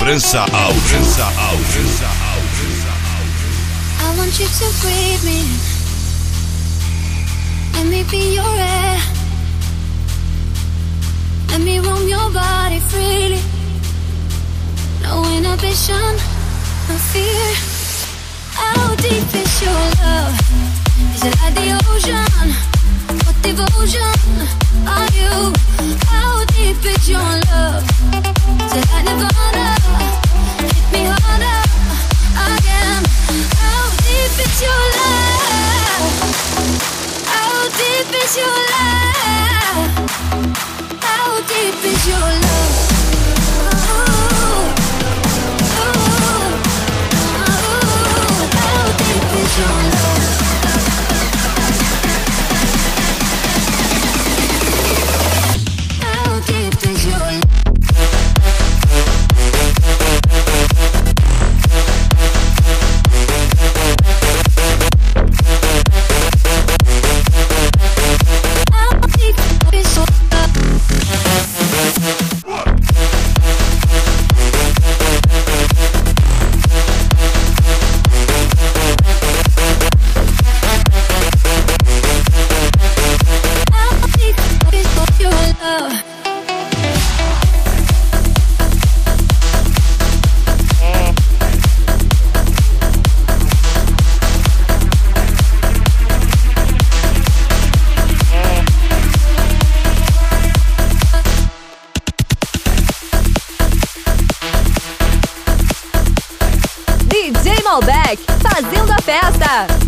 França Áudio. I want you to breathe me. Let me be your air. Let me roam your body freely. No inhibition, no fear. How deep is your love? Is it like the ocean? What devotion are you? How deep is your love? Is it like Nirvana? Hit me harder again. How deep is your love? How deep is your love? How deep is your love? How deep is your love? How deep is your love? DJ Malbec, fazendo a festa.